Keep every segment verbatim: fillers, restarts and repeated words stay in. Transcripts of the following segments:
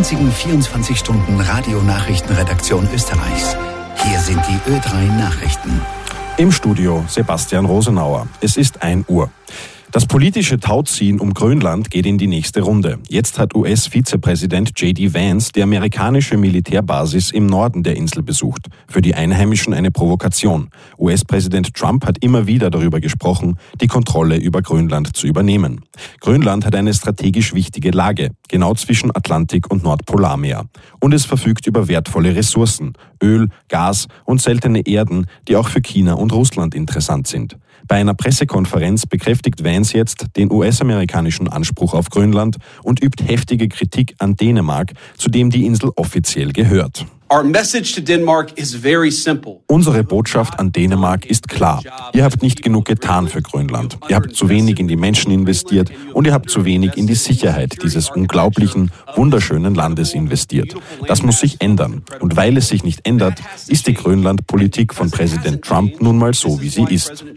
einzigen vierundzwanzig Stunden Radionachrichtenredaktion Österreichs. Hier sind die Ö drei Nachrichten. Im Studio Sebastian Rosenauer. Es ist ein Uhr. Das politische Tauziehen um Grönland geht in die nächste Runde. Jetzt hat U S-Vizepräsident J D Vance die amerikanische Militärbasis im Norden der Insel besucht. Für die Einheimischen eine Provokation. U S-Präsident Trump hat immer wieder darüber gesprochen, die Kontrolle über Grönland zu übernehmen. Grönland hat eine strategisch wichtige Lage, genau zwischen Atlantik und Nordpolarmeer. Und es verfügt über wertvolle Ressourcen, Öl, Gas und seltene Erden, die auch für China und Russland interessant sind. Bei einer Pressekonferenz bekräftigt Vance jetzt den U S-amerikanischen Anspruch auf Grönland und übt heftige Kritik an Dänemark, zu dem die Insel offiziell gehört. Our message to Denmark is very simple. Unsere Botschaft an Dänemark ist klar. Ihr habt nicht genug getan für Grönland. Ihr habt zu wenig in die Menschen investiert und ihr habt zu wenig in die Sicherheit dieses unglaublichen, wunderschönen Landes investiert. Das muss sich ändern. Und weil es sich nicht ändert, ist die Grönland-Politik von Präsident Trump nun mal so, wie sie ist.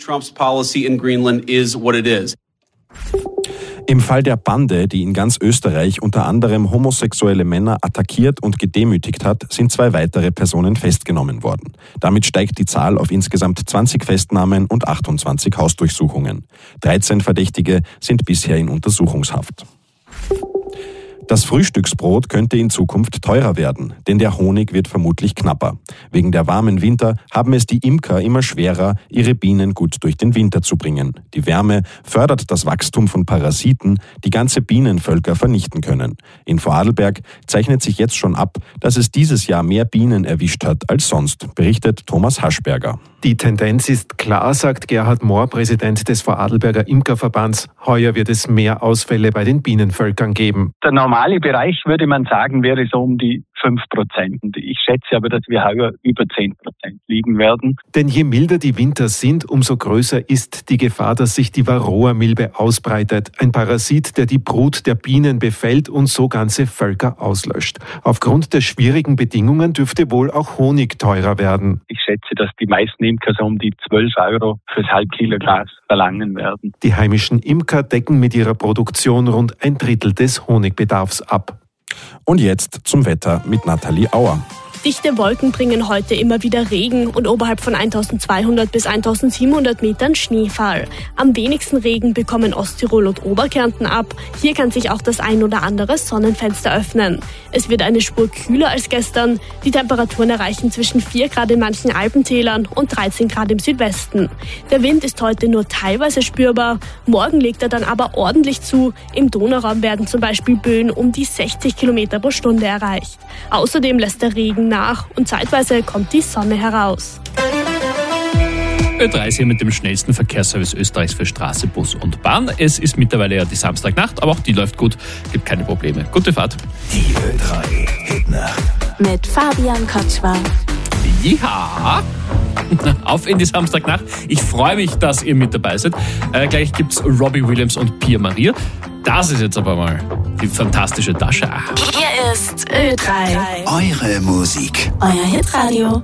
Im Fall der Bande, die in ganz Österreich unter anderem homosexuelle Männer attackiert und gedemütigt hat, sind zwei weitere Personen festgenommen worden. Damit steigt die Zahl auf insgesamt zwanzig Festnahmen und achtundzwanzig Hausdurchsuchungen. dreizehn Verdächtige sind bisher in Untersuchungshaft. Das Frühstücksbrot könnte in Zukunft teurer werden, denn der Honig wird vermutlich knapper. Wegen der warmen Winter haben es die Imker immer schwerer, ihre Bienen gut durch den Winter zu bringen. Die Wärme fördert das Wachstum von Parasiten, die ganze Bienenvölker vernichten können. In Vorarlberg zeichnet sich jetzt schon ab, dass es dieses Jahr mehr Bienen erwischt hat als sonst, berichtet Thomas Haschberger. Die Tendenz ist klar, sagt Gerhard Mohr, Präsident des Vorarlberger Imkerverbands. Heuer wird es mehr Ausfälle bei den Bienenvölkern geben. Der normale Bereich, würde man sagen, wäre so um die fünf Prozent. Ich schätze aber, dass wir heuer über zehn Prozent liegen werden. Denn je milder die Winter sind, umso größer ist die Gefahr, dass sich die Varroa-Milbe ausbreitet. Ein Parasit, der die Brut der Bienen befällt und so ganze Völker auslöscht. Aufgrund der schwierigen Bedingungen dürfte wohl auch Honig teurer werden. Ich schätze, dass die meisten Imker so um die zwölf Euro fürs Halbkilo Glas verlangen werden. Die heimischen Imker decken mit ihrer Produktion rund ein Drittel des Honigbedarfs ab. Und jetzt zum Wetter mit Nathalie Auer. Dichte Wolken bringen heute immer wieder Regen und oberhalb von eintausendzweihundert bis eintausendsiebenhundert Metern Schneefall. Am wenigsten Regen bekommen Osttirol und Oberkärnten ab. Hier kann sich auch das ein oder andere Sonnenfenster öffnen. Es wird eine Spur kühler als gestern. Die Temperaturen erreichen zwischen vier Grad in manchen Alpentälern und dreizehn Grad im Südwesten. Der Wind ist heute nur teilweise spürbar. Morgen legt er dann aber ordentlich zu. Im Donauraum werden zum Beispiel Böen um die sechzig Kilometer pro Stunde erreicht. Außerdem lässt der Regen nach und zeitweise kommt die Sonne heraus. Ö drei ist hier mit dem schnellsten Verkehrsservice Österreichs für Straße, Bus und Bahn. Es ist mittlerweile ja die Samstagnacht, aber auch die läuft gut, gibt keine Probleme. Gute Fahrt. Die Ö drei Hitnacht mit Fabian Kotschwar. Ja, auf in die Samstagnacht. Ich freue mich, dass ihr mit dabei seid. Äh, gleich gibt's Robbie Williams und Pia Maria. Das ist jetzt aber mal die fantastische Tasche. Hier ist Ö drei. Eure Musik. Euer Hitradio.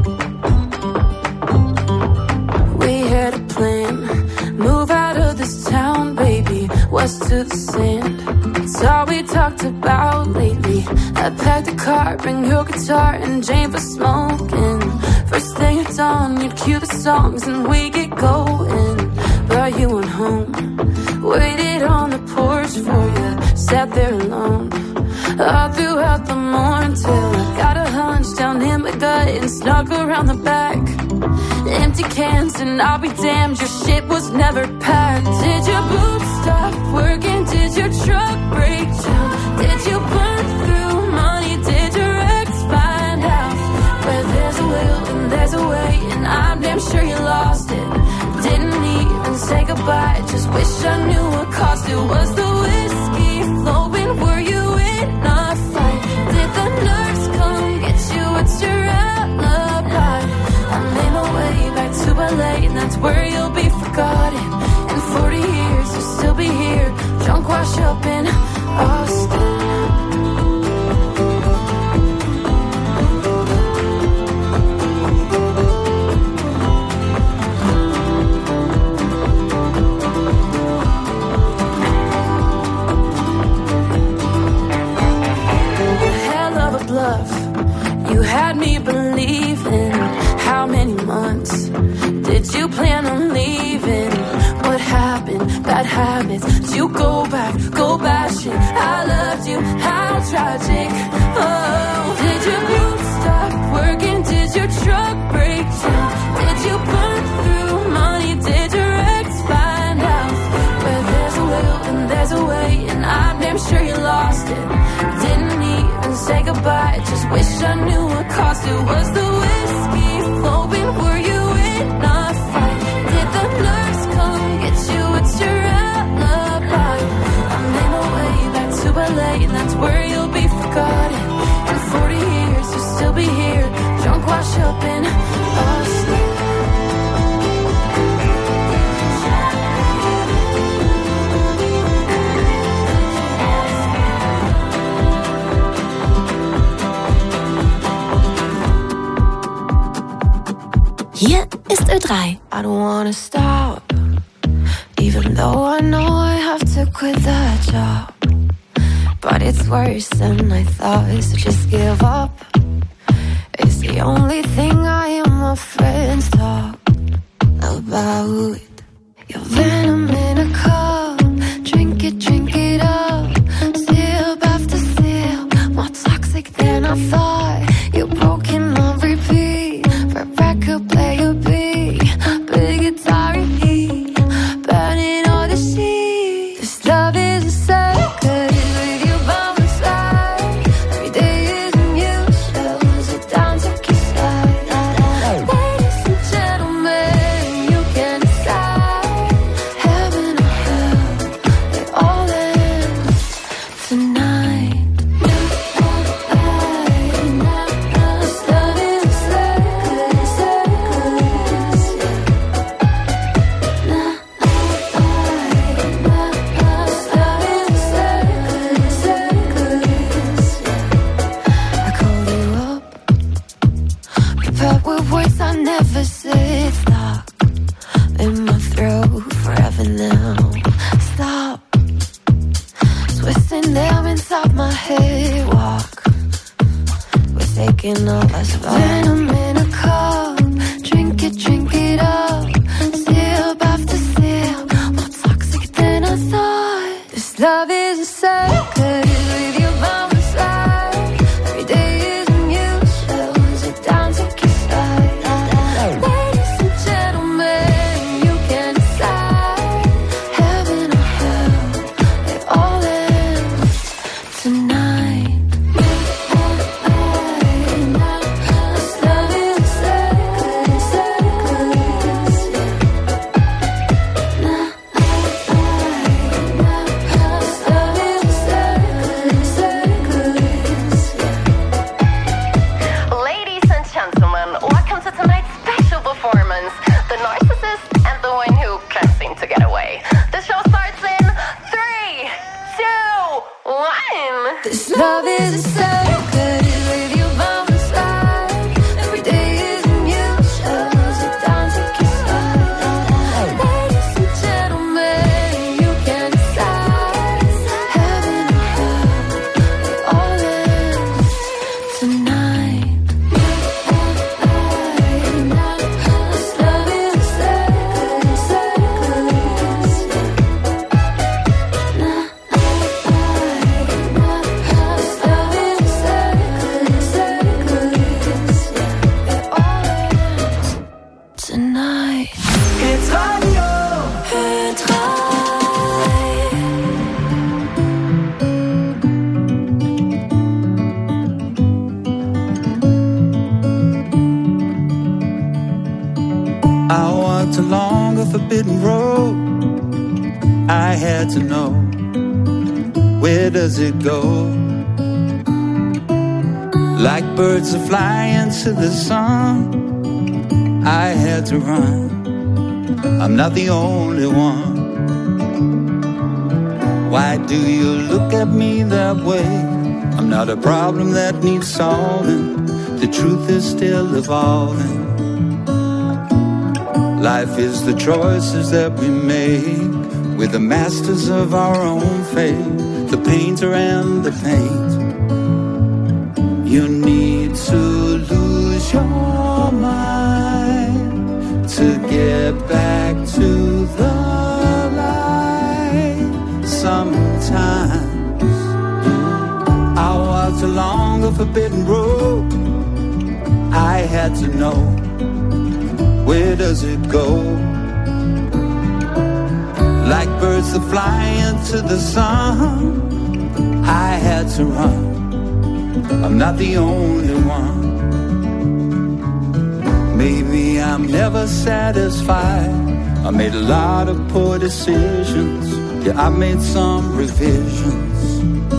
We had a plan. Move out of this town, baby. West to the sand. It's all we talked about lately. I packed a car, bring your guitar and Jane for smoking. First thing at dawn, you'd cue the songs and we get going. But you went home, waited on the porch for you, sat there alone all throughout the morning till I got a hunch down in my gut and snuck around the back. Empty cans and I'll be damned, your shit was never packed. Did your boots stop working? Did your truck break down? Did you burn through money? Did your ex find out? Where there's a will and there's a way, and I'm damn sure you lost it. Didn't even say goodbye, just wish I knew what cost it. Was the whiskey flowing? Were you in a fight? Did the nurse come get you? What's your alibi? I made my way back to L A, and that's where you'll be forgotten. In forty years, you'll still be here, drunk, washed up in Austin. had me believing. How many months did you plan on leaving? What happened? Bad habits. Did you go back, go bashing? I loved you, how tragic. Oh, did your boots stop working? Did your truck break down? Did you burn through money? Did your ex find out? Where there's a will and there's a way, and I'm damn sure you lost it. Didn't even say goodbye, just wish I knew what cost it. Was the whiskey flowing? Were you in a fight? Did the nurse come get you? It's your alibi. I made my way back to L A, and that's where you'll be forgotten. In forty years, you'll still be here, drunk, washed up and asleep. Hier ist Ö drei. I don't wanna stop, even though I know I have to quit that job. But it's worse than I thought, so just give up. It's the only thing I and my friends talk about. Your venom in a cup, drink it, drink it up. Sip after sip, more toxic than I thought. You're broken on repeat, red record player B, big guitar and heat, burning all the sheets. This love is a circus with you by my side. Every day is unusual, sit down, take your side. Ladies and gentlemen, you can decide. Heaven or hell, it all ends tonight. Never said stop in my throat forever now. Stop twisting them inside my head. Walk, we're taking all us venom in a cup. Drink it, drink it up. Sip after sip, more toxic than I thought. This love is a circus with you by my side. Every day is unusual, sit down, take your side. Ladies and gentlemen, you can decide. Heaven or hell, it all ends tonight. This love is a circus, circus, yeah. This love is a circus, circus, yeah. Ladies and gentlemen, welcome to tonight's special performance, The Narcissist and the One Who Can't Seem to Get Away. The show starts in three, two, one. This love is a circus with you by my side. Every day is unusual, sit down, take your side. Ladies and gentlemen, you can decide. Heaven or hell, it all ends tonight. This love is a circus, circus, yeah. This love is a circus, circus, yeah. It all ends tonight. It's radio. Ö drei. I walked along a forbidden road. I had to know, where does it go? Like birds are flying to the sun, I had to run. I'm not the only one. Why do you look at me that way? I'm not a problem that needs solving. The truth is still evolving. Life is the choices that we make. We're the masters of our own fate, the painter and the paint. You need to lose forbidden road. I had to know, where does it go? Like birds that fly into the sun, I had to run. I'm not the only one. Maybe I'm never satisfied. I made a lot of poor decisions. Yeah, I made some revisions,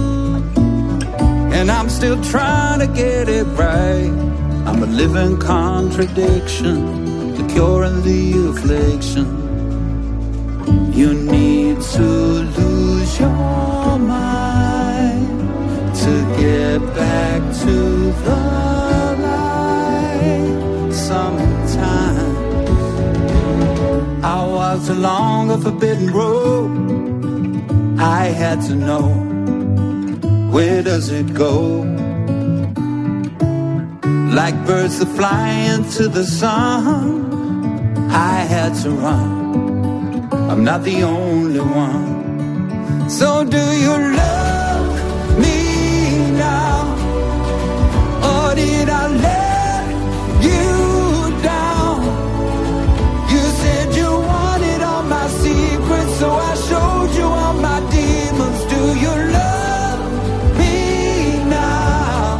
and I'm still trying to get it right. I'm a living contradiction, the cure and the affliction. You need to lose your mind to get back to the light. Sometimes I walked along a forbidden road. I had to know, where does it go? Like birds that fly into the sun, I had to run. I'm not the only one. So do you love me now, or did I let you down? You said you wanted all my secrets, so I showed you all my demons. Do you love me now?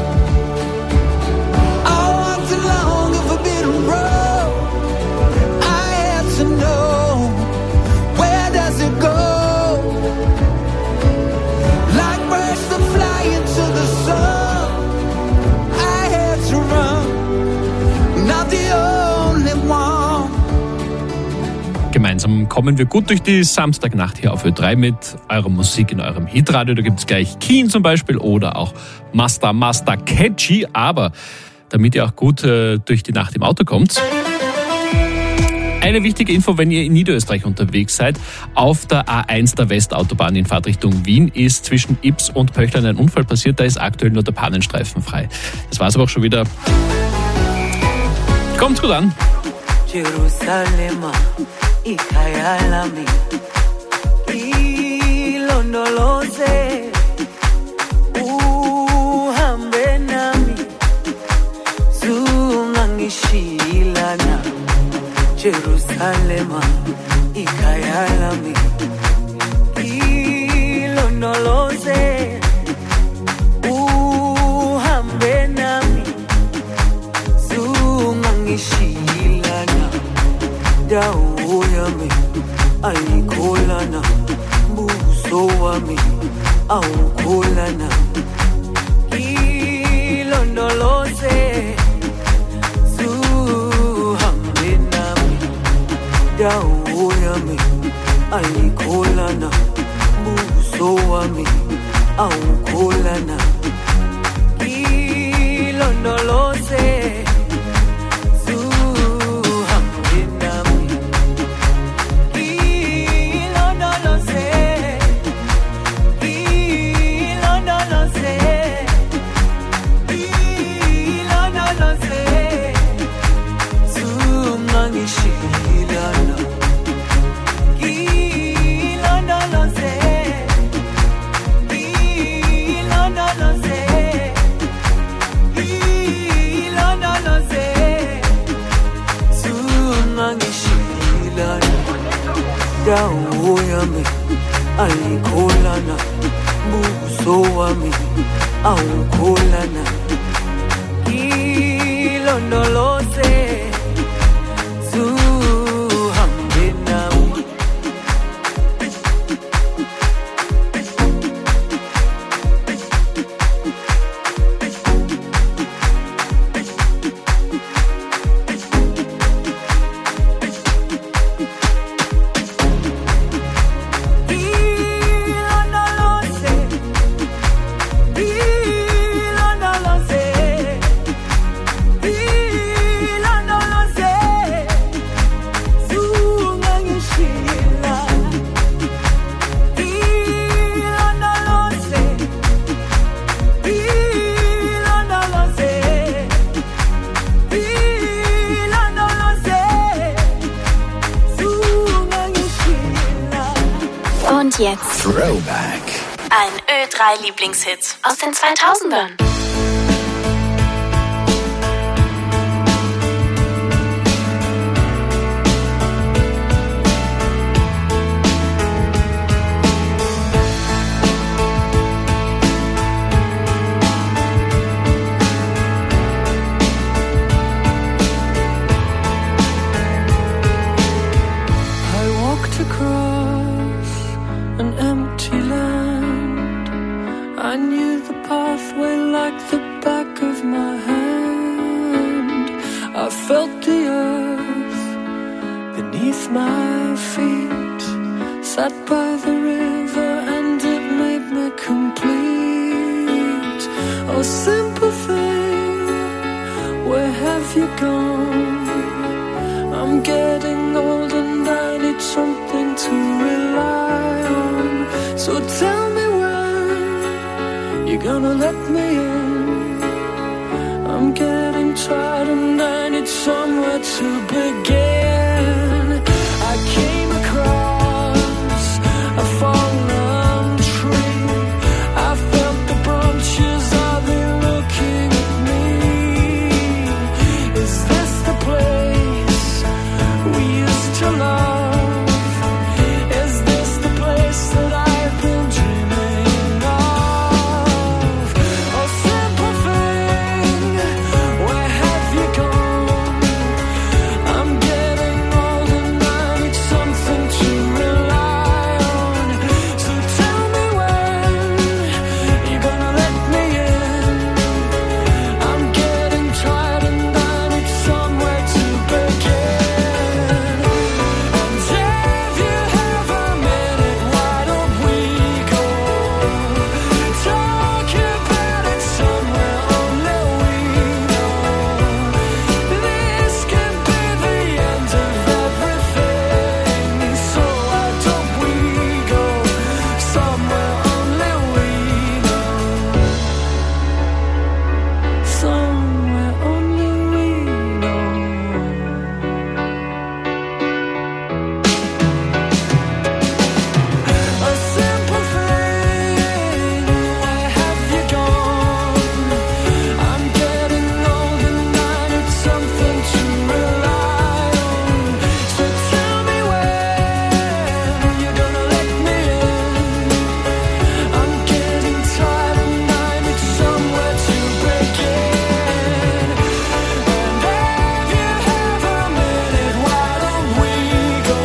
I walked along a forbidden road. I had to know, where does it go? Like birds that fly into the sun, I had to run. Not the only one. Gemeinsam kommen wir gut durch die Samstagnacht hier auf Ö drei mit eurer Musik in eurem Hitradio. Da gibt es gleich Keen zum Beispiel oder auch Master Master Catchy. Aber damit ihr auch gut äh, durch die Nacht im Auto kommt, eine wichtige Info, wenn ihr in Niederösterreich unterwegs seid. Auf der A eins der Westautobahn in Fahrtrichtung Wien ist zwischen Ips und Pöchlein ein Unfall passiert. Da ist aktuell nur der Pannenstreifen frei. Das war's aber auch schon wieder. Kommt's gut an. Jerusalema, ikayalami, ilondoloze, uhambe nami, zungangishilana. Jerusalema, ikayalami, ilondoloze, uhambe nami, zungangishilana. Dawo yami ayikholana, buso wami awukholana. Ilondoloze, zuhambe nami. Dawo yami ayikholana, buso wami awukholana. Ilondoloze, dawo yami ayikholana, buso wami awukholana. Ilondoloze, zuhambe nami. Und jetzt Throwback. ein Ö drei Lieblingshit aus den zweitausendern. I felt the earth beneath my feet, sat by the river and it made me complete. Oh, simple thing, where have you gone? I'm getting old and I need something to rely on. So tell me when you're gonna let me in. I'm getting tired and I need somewhere to begin. I came across a fallen tree. I felt the branches, are they looking at me? Is this the place we used to love? Is this the place that I've been dreaming of? Oh, simple thing, where have you gone? I'm getting old and I need something to rely on. So tell me when you're gonna let me in. I'm getting tired and I need somewhere to begin. And if you have a minute, why don't we go talk about it somewhere only we know? This could be the end of everything. So why don't we go somewhere only we know? Somewhere only we know. A simple thing, where have you gone? I'm getting old and I need something to rely on. So tell me when you're gonna let me in. I'm getting tired and I need somewhere to begin. And if you have a minute, why don't we go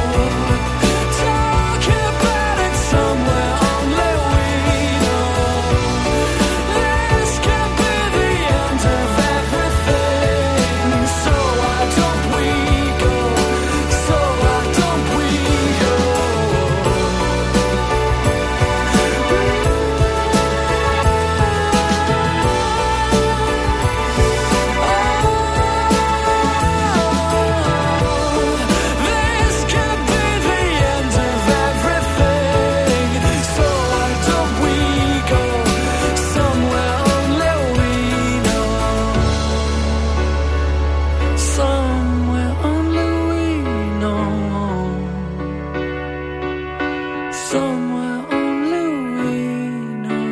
talk about it somewhere only we know? This could be the end of everything. So why don't we go? So why don't we go? This could be the end of everything. So why don't we go somewhere only we know? Somewhere only we know. Somewhere only we know.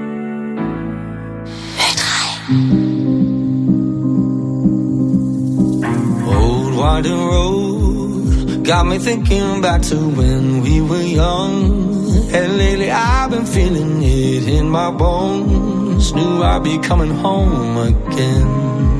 Old winding road got me thinking back to when we were young. And lately I've been feeling it in my bones. Knew I'd be coming home again.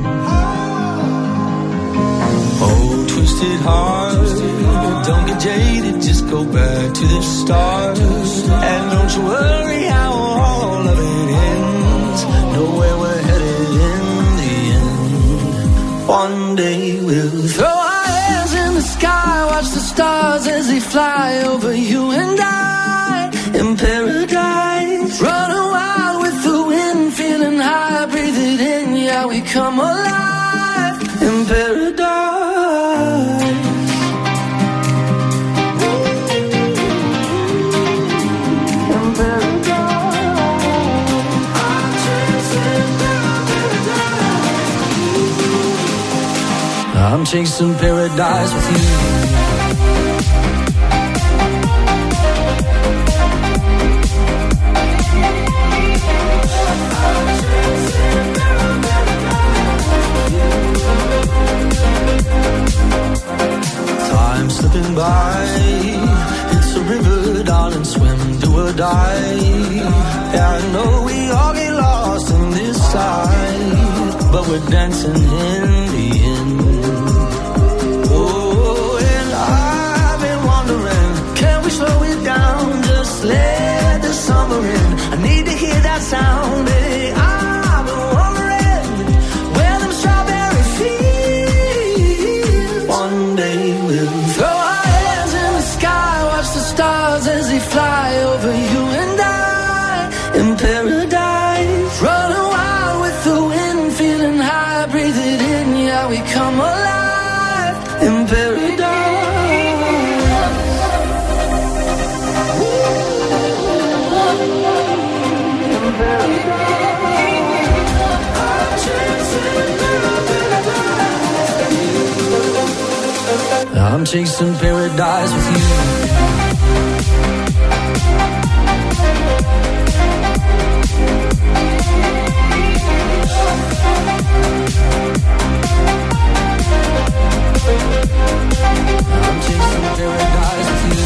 Oh, twisted heart, don't get jaded, just go back to the start. And don't you worry how all of it ends. Know where we're headed in the end. One day we'll Throw our hands in the sky, watch the stars as they fly over you and I in paradise. Running wild with the wind, feeling high, breathe it in, yeah, we come alive in paradise. In paradise. I'm chasing paradise. I'm chasing paradise with you. Time slipping by, it's a river, darling, swim, do or die. Yeah, I know we all get lost in this life, but we're dancing in the end. Oh, and I've been wondering, can we slow it down, just let the summer in? I need to hear that sound, hey, I've been wondering where them strawberry fields come alive in paradise. I'm chasing paradise with you. I'm chasing paradise with you.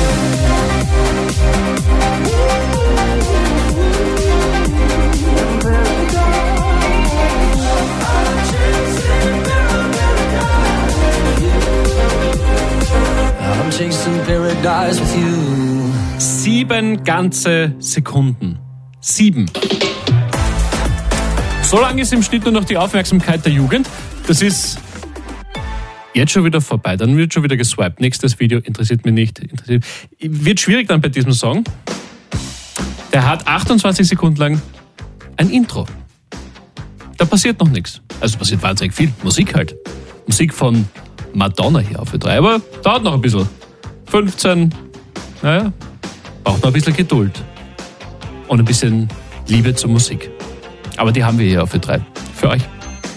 I'm chasing paradise with you. Sieben ganze Sekunden. Sieben. So lange ist im Schnitt nur noch die Aufmerksamkeit der Jugend. Das ist jetzt schon wieder vorbei. Dann wird schon wieder geswiped. Nächstes Video interessiert mich nicht. Interessiert. Wird schwierig dann bei diesem Song. Der hat achtundzwanzig Sekunden lang ein Intro. Da passiert noch nichts. Also passiert wahnsinnig viel. Musik halt. Musik von Madonna hier auf Ö drei. Aber dauert noch ein bisschen. fünfzehn, naja, braucht noch ein bisschen Geduld. Und ein bisschen Liebe zur Musik. Aber die haben wir hier auf Ö drei. Für euch.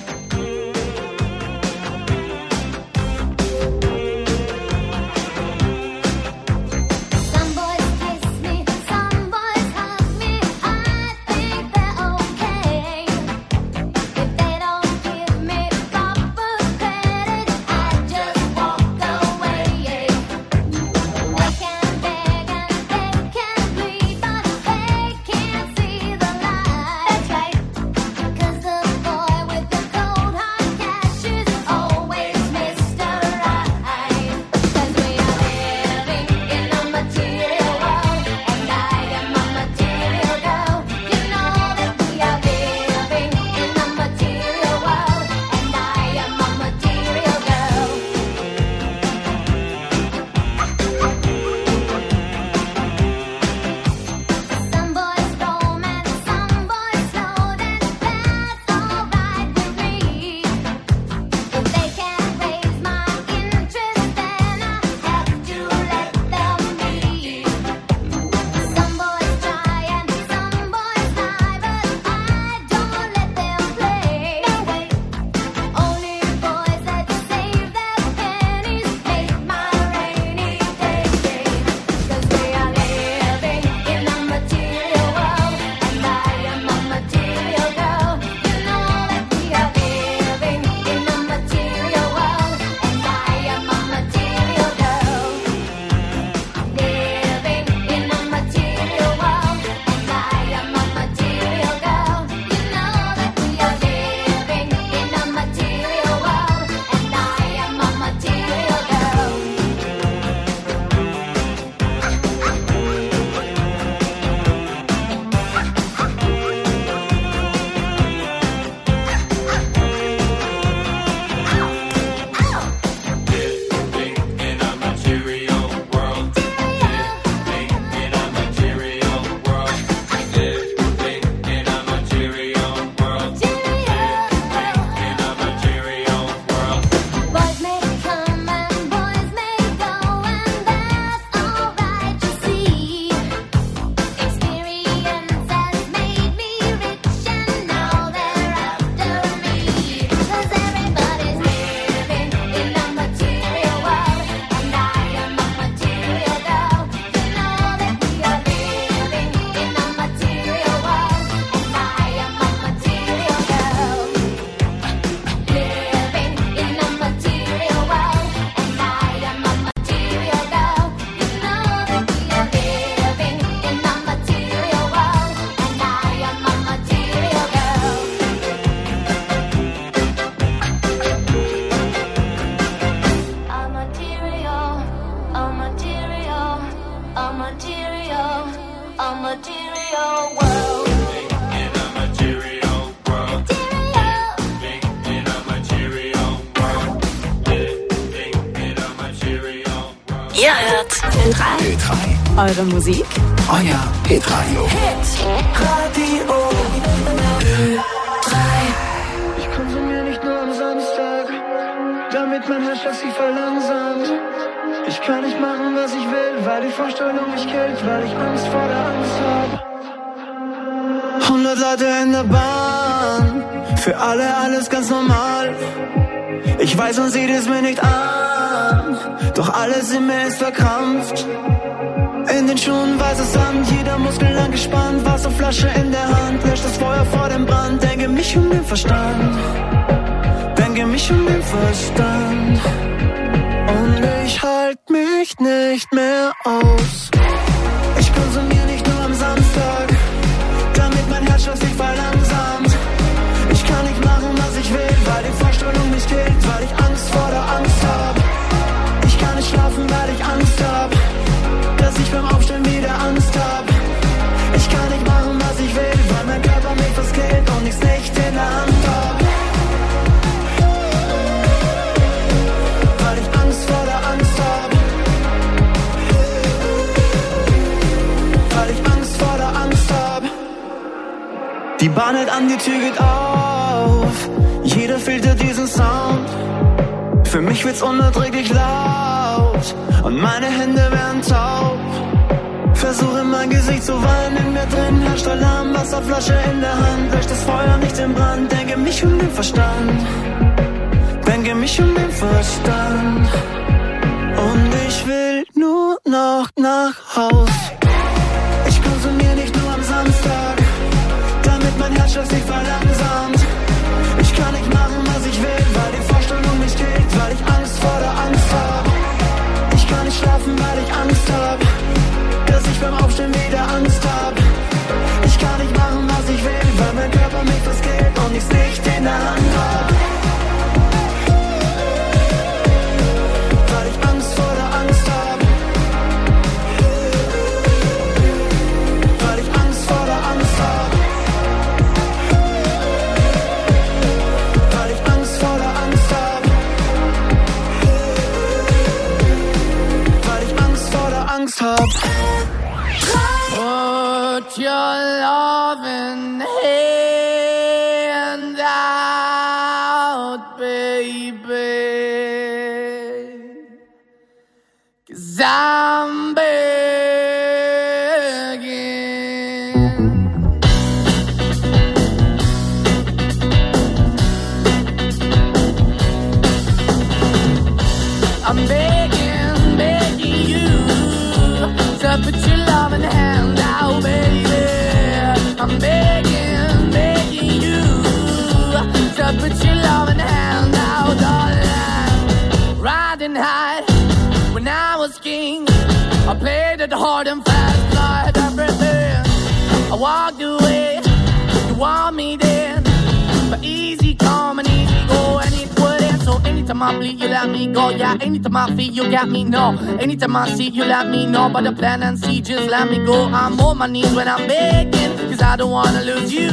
Ihr hört Ö drei. Ö drei. Eure Musik. Euer Hitradio. Hit Radio Ö drei. Ich konsumiere nicht nur am Samstag. damit mein Herzschlag sich verlangsamt. Ich kann nicht machen, was ich will, weil die Vorstellung mich killt, weil ich Angst vor der Angst hab. Hundert Leute in der Bahn, für alle alles ganz normal. Ich weiß, man sieht es mir nicht an, doch alles in mir ist verkrampft. In den Schuhen weißes Sand, jeder Muskel angespannt, Wasserflasche in der Hand, löscht das Feuer vor dem Brand. Denke mich um den Verstand, denke mich um den Verstand. Und ich halt mich nicht mehr aus. Ich konsumiere nicht nur am Samstag, damit mein Herzschlag sich verlangsamt. Ich kann nicht machen, was ich will, weil die Vorstellung mich killt, weil ich Angst vor der Angst hab. Ich kann nicht schlafen, weil ich Angst hab, dass ich beim Aufstehen wieder Angst hab. Ich kann nicht machen, was ich will, weil mein Körper mich fast killt und ich's nicht in der Hand hab. Weil ich Angst vor der Angst hab. Weil ich Angst vor der Angst hab. Die Bahn hält an, die Tür geht auf. Jeder filtert diesen Sound. Für mich wird's unerträglich laut und meine Hände werden taub. Versuche mein Gesicht zu weinen, in mir drin herrscht Alarm. Wasserflasche in der Hand, löscht das Feuer nicht im Brand. Denke mich um den Verstand, denke mich um den Verstand. Und ich will nur noch nach Haus. Ich konsumiere nicht nur am Samstag, damit mein Herzschlag sich verlangsamt. Ich kann nicht machen, was ich will, weil die Vorstellung mich killt, weil ich Angst vor der Angst hab. Ich kann nicht schlafen, weil ich Angst hab, dass ich beim Aufstehen wieder Angst hab. Ich kann nicht machen, was ich will, weil mein Körper mich fast killt und ich's nicht in der Hand hab. Weil ich Angst vor der Angst hab. Weil ich Angst vor der Angst hab. Weil ich Angst vor der Angst hab. Weil ich Angst vor der Angst hab. Put your loving hand out, baby, 'cause I'm begging. I'm begging, begging you to put your loving hand out, baby. I'm begging, begging you to put your loving hand out, darling. Riding high when I was king, I played it hard and fast, like everything. I walked away, you want me then, but easy come and easy go, and it wouldn't. So anytime I bleed, you let me go. Yeah, anytime I feel, you got me, no. Anytime I see, you let me know. But the plan and see, just let me go. I'm on my knees when I'm begging, 'cause I don't wanna lose you.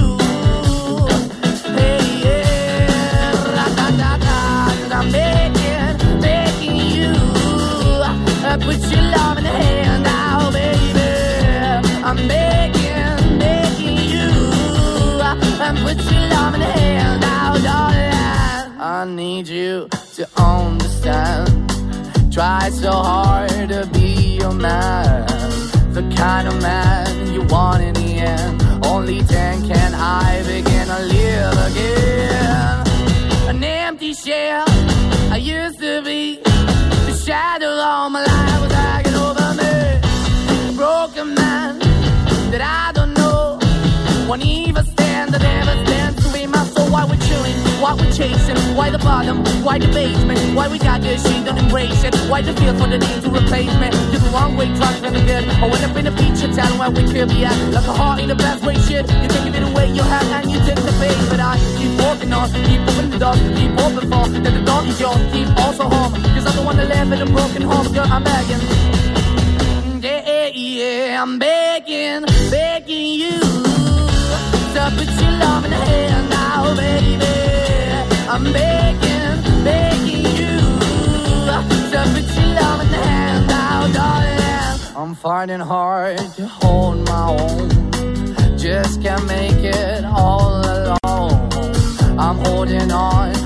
Hey, yeah, ra-da-da-da, 'cause I'm begging, begging you. Uh, put your love in the hand now, baby. I'm begging, begging you. Uh, put your love in the hand now, darling. I need you to understand. Try so hard to be your man, the kind of man you want in the end. Only then can I begin to live again. An empty shell I used to be, the shadow all my life was hanging over me. A broken man that I don't know, won't even stand, that never stands to be my soul. Why we chilling, why we chasing, why the bottom, why the basement, why we got this shit, don't embrace it, why the feel for the need to replace me. You're the wrong way, trying to be good. I went up in a feature town where we could be at, like a heart in the best way, shit. You can give it away, you have, and you take the bait. But I keep walking on, keep opening the door, keep open for, that the dog is yours, keep also home. 'Cause I'm the one that live in a broken home, girl, I'm begging. Yeah, yeah, I'm begging, begging you to put your love in the hand now, baby. I'm begging, begging you to put your love in the hand now, darling. I'm fighting hard to hold my own, just can't make it all alone. I'm holding on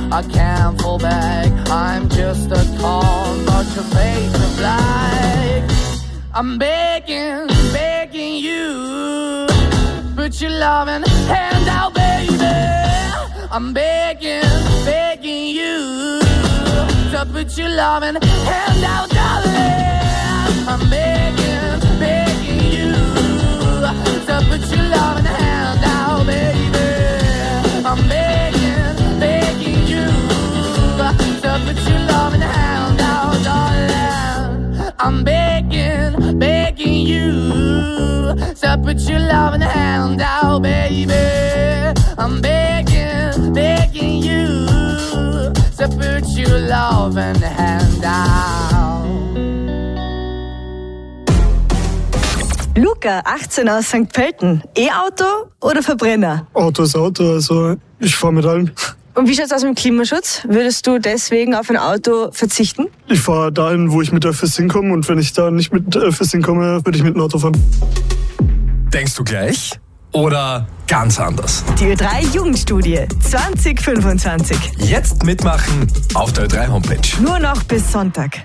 I can't fall back. I'm just a call, not your fate to black. I'm begging, begging you, put your loving hand out, baby. I'm begging, begging you, to put your loving hand out, darling. I'm begging, begging you, to put your loving hand out, baby. I'm begging, begging you, to put your loving hand out, darling. I'm begging, begging you, to put your loving hand out, baby. I'm begging, begging you, to put your loving hand out. Luca, achtzehn aus Sankt Pölten. E-Auto oder Verbrenner? Auto ist Auto, also ich fahre mit allem. Und wie schaut's aus mit dem Klimaschutz? Würdest du deswegen auf ein Auto verzichten? Ich fahre dahin, wo ich mit Öffis hinkomme, und wenn ich da nicht mit Öffis hinkomme, würde ich mit dem Auto fahren. Denkst du gleich? Oder ganz anders? Die Ö drei Jugendstudie zwanzig fünfundzwanzig. Jetzt mitmachen auf der Ö drei Homepage. Nur noch bis Sonntag.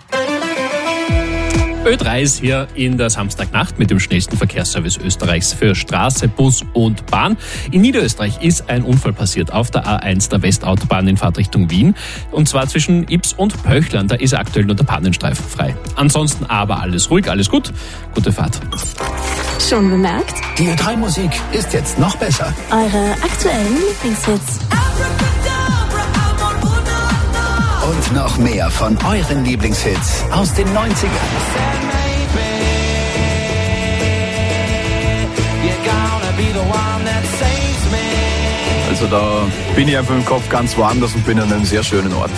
Ö drei ist hier in der Samstagnacht mit dem schnellsten Verkehrsservice Österreichs für Straße, Bus und Bahn. In Niederösterreich ist ein Unfall passiert auf der A eins der Westautobahn in Fahrtrichtung Wien. Und zwar zwischen Ips und Pöchlern. Da ist aktuell nur der Pannenstreifen frei. Ansonsten aber alles ruhig, alles gut. Gute Fahrt. Schon bemerkt? Die Ö drei Musik ist jetzt noch besser. Eure aktuellen Lieblingshits. Und noch mehr von euren Lieblingshits aus den neunzigern. Also da bin ich einfach im Kopf ganz woanders und bin an einem sehr schönen Ort.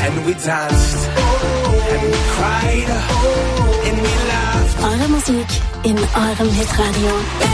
Eure Musik in eurem Hitradio.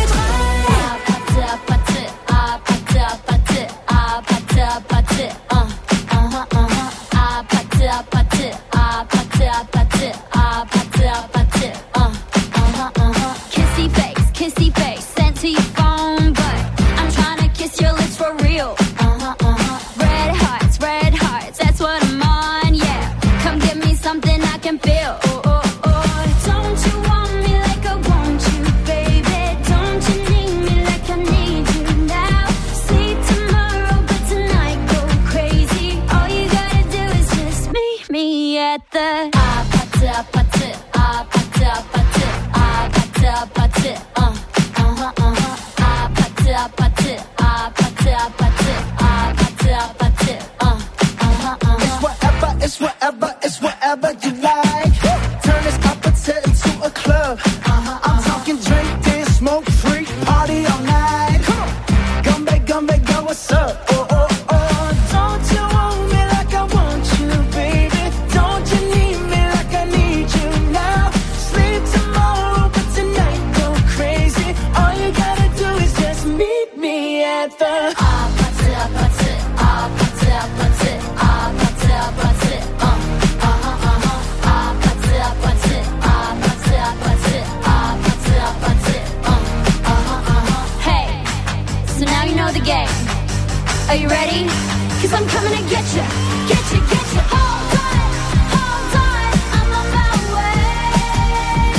Kissy face, kissy face, sent to your phone, but I'm trying to kiss your lips for real. Uh-huh, uh-huh. Red hearts, red hearts, that's what I'm on, yeah. Come give me something I can feel. Oh, oh, oh. Don't you want me like I want you, baby? Don't you need me like I need you now? See tomorrow, but tonight go crazy. All you gotta do is just meet me at the ah, pata, pata, ah, pata, pata, ah, pata, pata, uh, uh-huh, uh-huh, ah, pata, pata, ah, pata, pata, ah, pata, pata, uh, uh-huh, uh-huh. It's whatever, it's whatever, it's whatever you like. Turn this appetite into a club. Uh-huh, I'm talking drink, dance, smoke, freak, party all night. Come on, come back, come back, girl, what's up? Oh, oh, oh, don't you want me like I want you, baby? Don't you need me like I need you now? Sleep tomorrow, but tonight go crazy. All you gotta do is just meet me at the ah, pata, pata, ah, pata, pata, ah, pata, pata, uh, uh-huh, uh-huh, ah, pata, pata, ah, pata, pata, ah, pata, pata, uh, uh-huh, uh-huh. Hey, so now you know the game. Are you ready? Cause I'm coming to get you, get you, get you. Hold on, hold on, I'm on my way.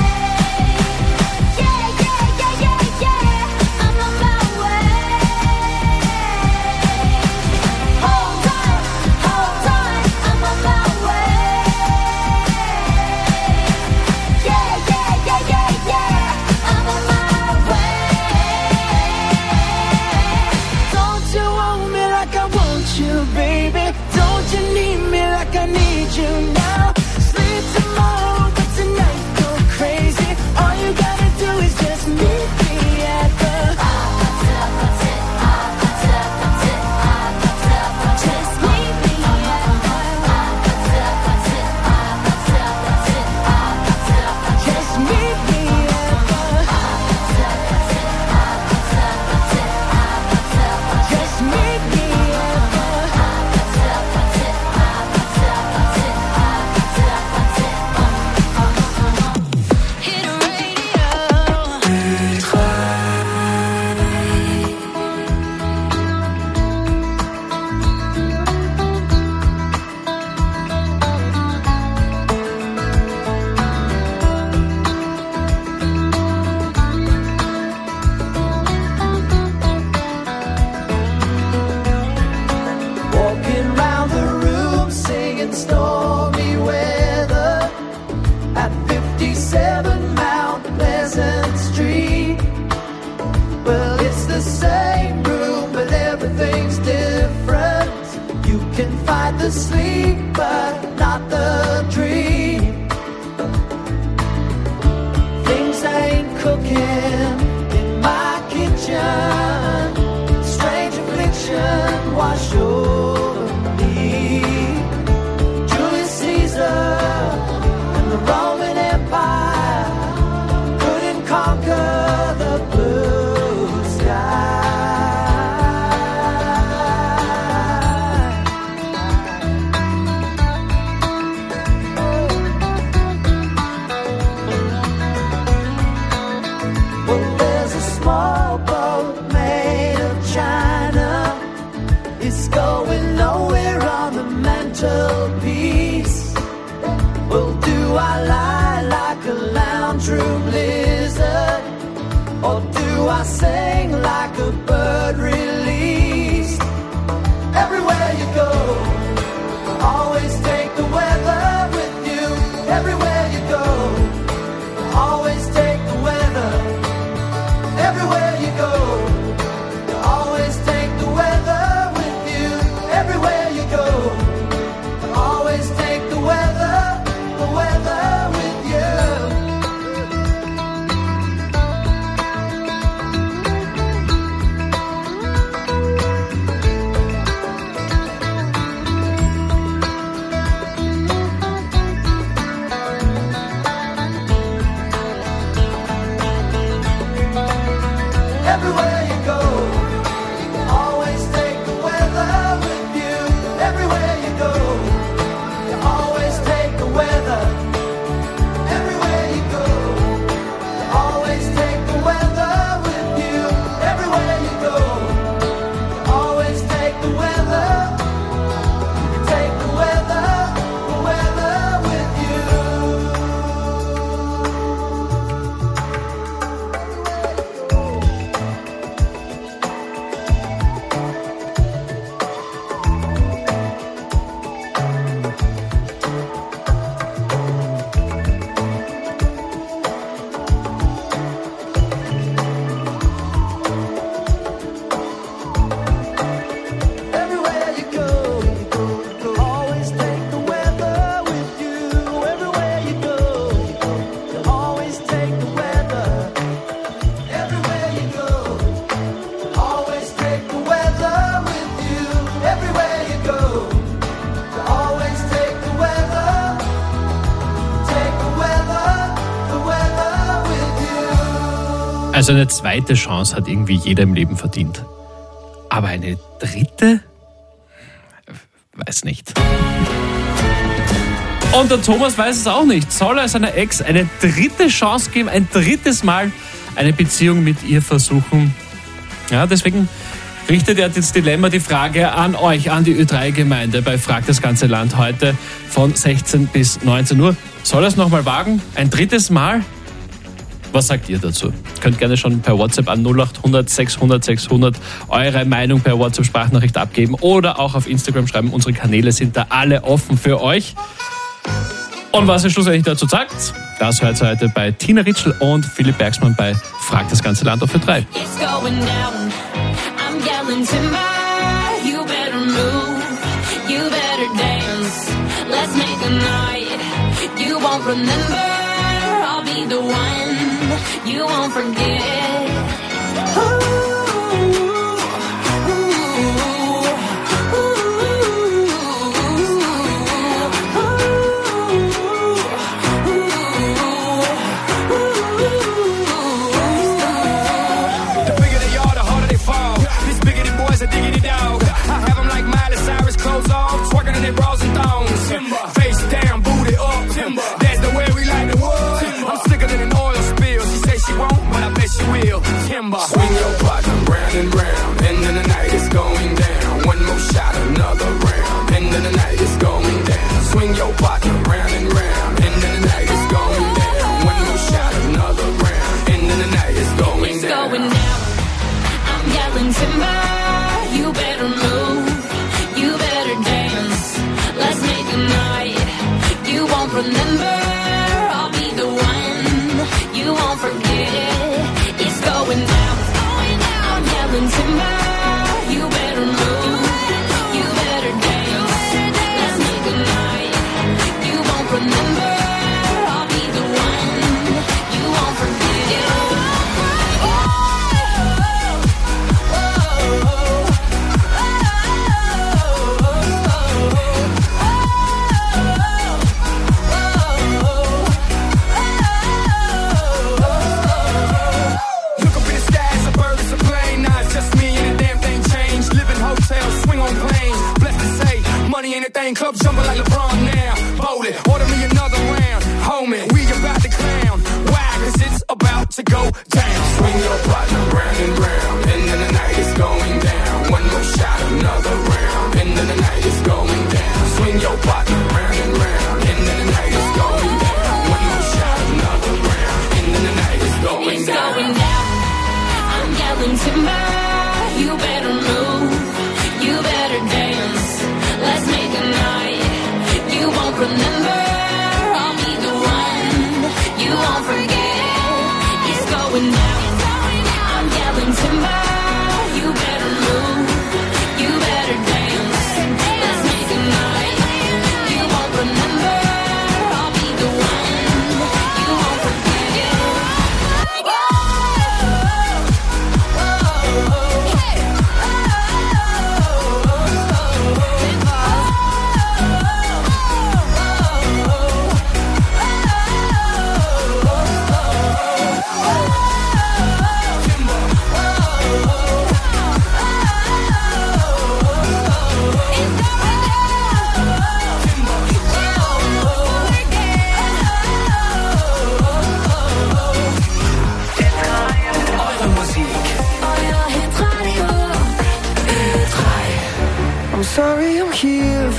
Yeah, yeah, yeah, yeah, yeah, I'm on my way. Hold on, hold on, I'm on my way. Yeah, yeah, yeah, yeah, yeah, I'm on my way. Don't you want me like I want you, baby? Don't you need stormy weather at fifty-seven Mount Pleasant Street. Well, it's the same room, but everything's different. You can fight the sleep, but not the dream. Things ain't cooking in my kitchen. Strange affliction wash over me. Julius Caesar and the Roman Empire couldn't conquer the blue sky. Well, there's a small boat made of China. It's going nowhere on the mantelpiece. Well, do I lie like a lounge room lizard, or do I sing like a bird released? Everywhere you go, always take the weather with you. Everywhere you go, always take the weather. Everywhere you go, you always take the weather with you. Everywhere you go, you always take the weather, the weather with you. Everywhere you go, you always take the weather with you. Everywhere you go, you always take the weather. Everywhere you go, you always take the weather with you. Everywhere you go, you always take the weather. You take the weather, the weather with you. Everywhere you go, you'll always take the weather with you. Everywhere you go, you'll always take the weather. Everywhere you go, you'll always take the weather with you. Everywhere you go, you'll always take the weather. Take the weather, the weather with you. Also eine zweite Chance hat irgendwie jeder im Leben verdient. Aber eine dritte? Weiß nicht. Und der Thomas weiß es auch nicht. Soll er seiner Ex eine dritte Chance geben, ein drittes Mal eine Beziehung mit ihr versuchen? Ja, deswegen richtet er das Dilemma, die Frage an euch, an die Ö drei Gemeinde bei Frag das ganze Land heute von sechzehn bis neunzehn Uhr. Soll er es nochmal wagen? Ein drittes Mal? Was sagt ihr dazu? Könnt gerne schon per WhatsApp an null acht hundert sechshundert sechshundert eure Meinung per WhatsApp-Sprachnachricht abgeben oder auch auf Instagram schreiben. Unsere Kanäle sind da alle offen für euch. Und was ihr schlussendlich dazu sagt, das hört ihr heute bei Tina Ritschl und Philipp Bergsmann bei Frag das ganze Land auf Ö drei. It's going down. I'm yelling timber. You better move. You better dance. Let's make a night. You won't remember. I'll be the one. You won't forget. Ooh, ooh, The bigger they are, the harder they fall. These biggity boys are diggity dog. I have them like Miley Cyrus, clothes off, twerking in their bras and thongs. Face down, booty up. That's the way we like the world. I'm sicker than an oil spill. She say she won't, but I bet she will. Timber. Swing your partner round and round, and then the night is going down. One more shot, another round, and then the night is going down. Swing your partner round and round, and then the night is going down. One more shot, another round, and then the night is going it's down. going down. I'm yelling timber. You better move. You better dance. Let's make a night.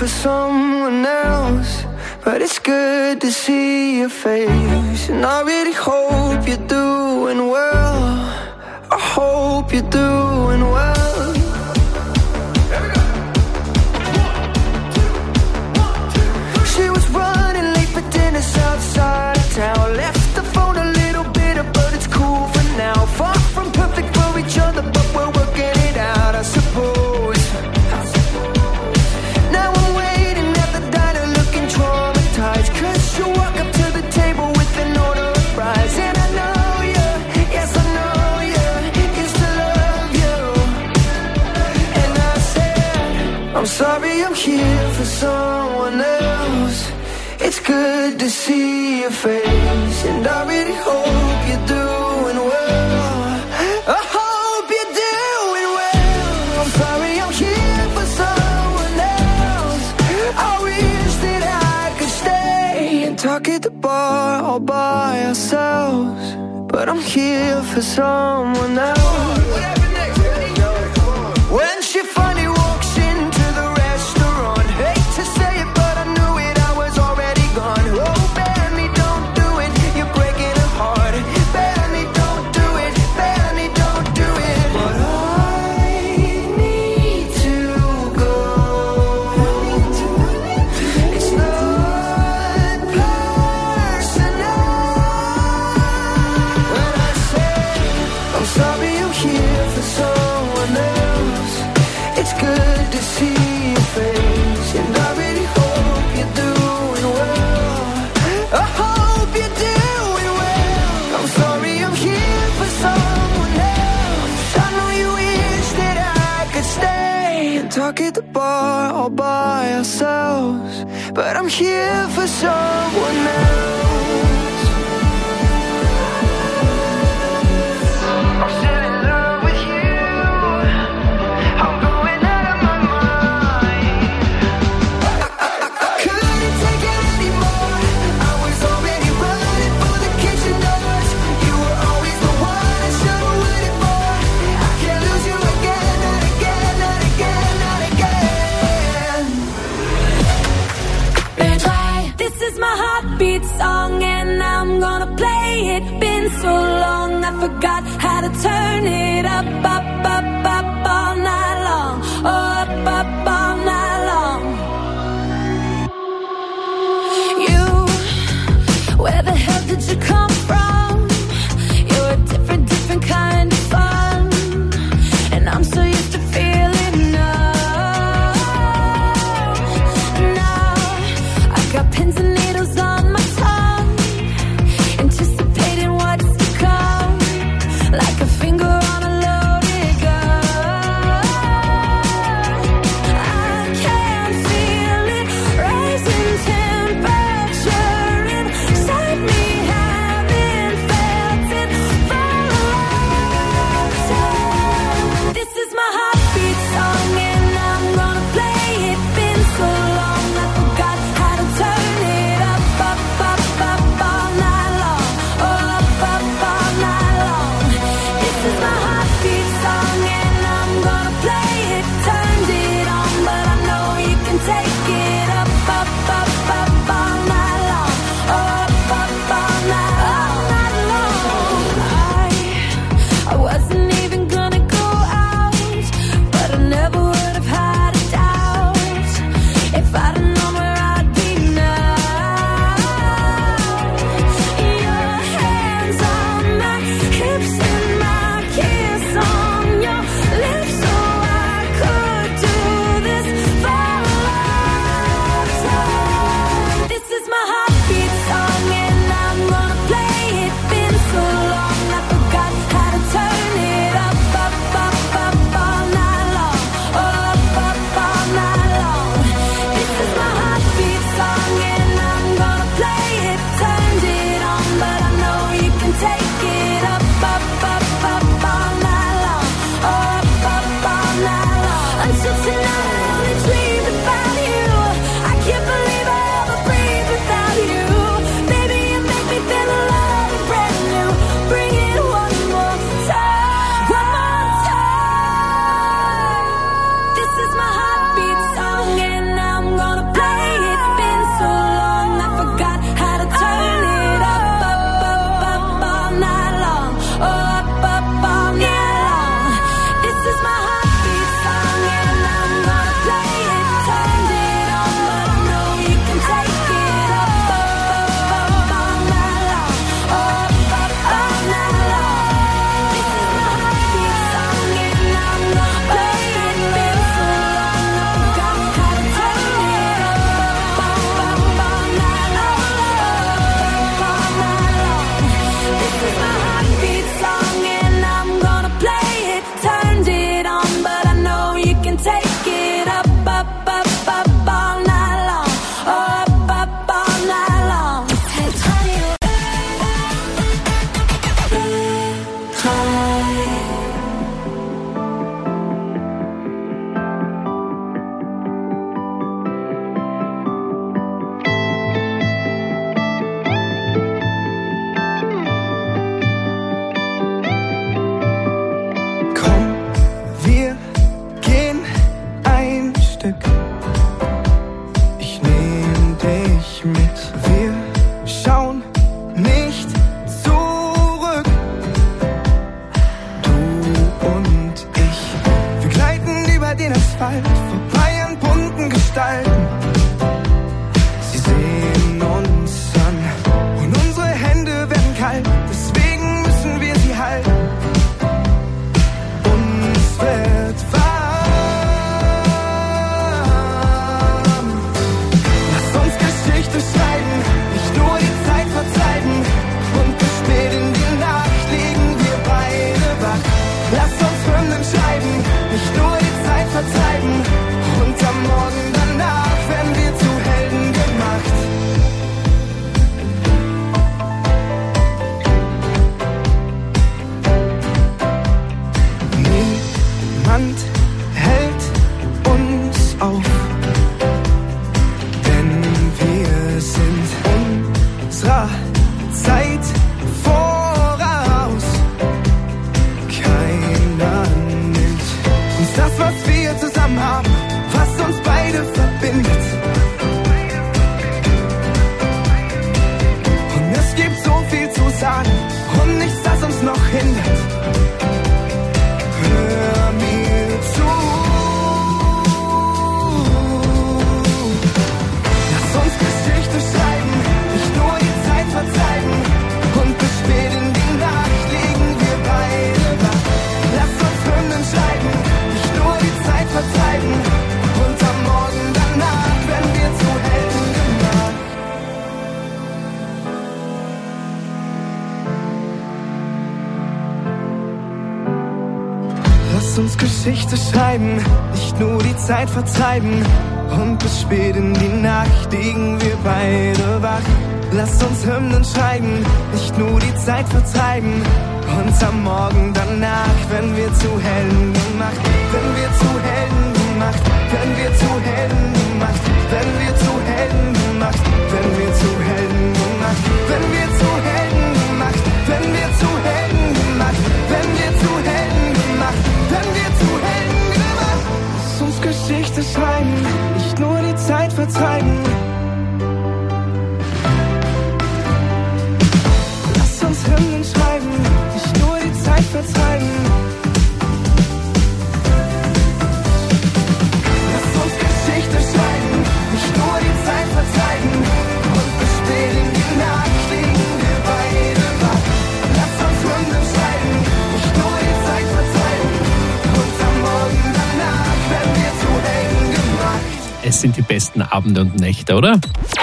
for someone else, but it's good to see your face. And I really hope you're doing well. I hope you're doing well. She was running late for dinner outside of town. Left the phone a little bitter, but it's cool for now. Far from perfect for each other, but we're working it out, I suppose. Now I'm waiting at the diner looking traumatized, 'cause she walk up to the table with an order of fries. And I know you, yes I know you, used to love you. And I said, I'm sorry I'm here for someone else. It's good to see your face, and I really hope you're doing well. I hope you're doing well. I'm sorry I'm here for someone else. I wish that I could stay and talk at the bar all by ourselves, but I'm here for someone else. When she finally walks into the restaurant, hate to say it, but I knew it, I was already gone. Oh, Benny, don't do it, you're breaking her heart. Benny, don't do it, Benny, don't do it. But I need to go. It's not personal. When I say I'm sorry I'm here for someone else, it's good to see your face, and I really hope you're doing well. I hope you're doing well. I'm sorry I'm here for someone else. I know you wish that I could stay and talk at the bar all by ourselves, but I'm here for someone else. I'm still in love with you. I'm going out of my mind. I couldn't take it anymore. I was already running for the kitchen doors. You were always the one I should have waited for. I can't lose you again, not again, not again, not again. This is my heartbeat song and I'm gonna play it. Been so long I forgot how to turn it up, up, up, up all night long. Oh, up, up all night long. You, where the hell did you come from? You're a different, different kind of fun, and I'm so used to feeling numb. Now I got pins and needles on my tongue, anticipating what's to come, like a finger on a loaded gun. I can feel it rising temperature inside me, haven't felt it for a long time. This is my heartbeat song and I'm gonna play it. Been so long I forgot how to turn it Wir schauen nicht zurück. Du und ich, wir gleiten über den Asphalt, vorbei an bunten Gestalten. Sie sehen uns an und unsere Hände werden kalt, deswegen müssen wir sie halten. Uns wird warm. Lass uns Geschichte schreiben, nicht nur die Zeit vertreiben. Und bis spät in die Nacht liegen wir beide wach. Lass uns Hymnen schreiben, nicht nur die Zeit vertreiben. Und am Morgen danach werden wir zu Helden gemacht. Niemand hält uns auf, denn wir sind unserer Zeit voraus. Keiner nimmt uns das, was wir zusammen haben, was uns beide verbindet. Und es gibt so viel zu sagen und nichts, das uns noch hindert. Hör mir zu. Lass uns Geschichte schreiben, nicht nur die Zeit vertreiben. Und bis spät in die Nacht liegen wir beide wach. Lass uns Hymnen schreiben, nicht nur die Zeit vertreiben. Und am Morgen danach werden wir zu Helden gemacht. Lass uns Geschichte schreiben, nicht nur die Zeit vertreiben. Und bis spät in die Nacht liegen wir beide wach. Lass uns Hymnen schreiben, nicht nur die Zeit vertreiben. Und am Morgen danach werden wir zu Helden gemacht. Wenn wir zu Helden gemacht, wenn wir zu Helden gemacht, wenn wir zu Helden gemacht, wenn wir zu Helden gemacht, wenn wir zu Helden gemacht, wenn wir zu Helden gemacht, wenn wir zu Helden gemacht, wenn wir zu Helden gemacht. Lass uns Geschichte schreiben, nicht nur die Zeit vertreiben. Lass uns Hymnen schreiben, nicht nur die Zeit vertreiben. Lass uns Geschichte schreiben, nicht nur die Zeit vertreiben. Und bis spät in die Nacht liegen wir beide wach. Lass uns Hymnen schreiben, nicht nur die Zeit vertreiben. Und am Morgen danach werden wir zu Helden gemacht. Es sind die besten Abende und Nächte, oder?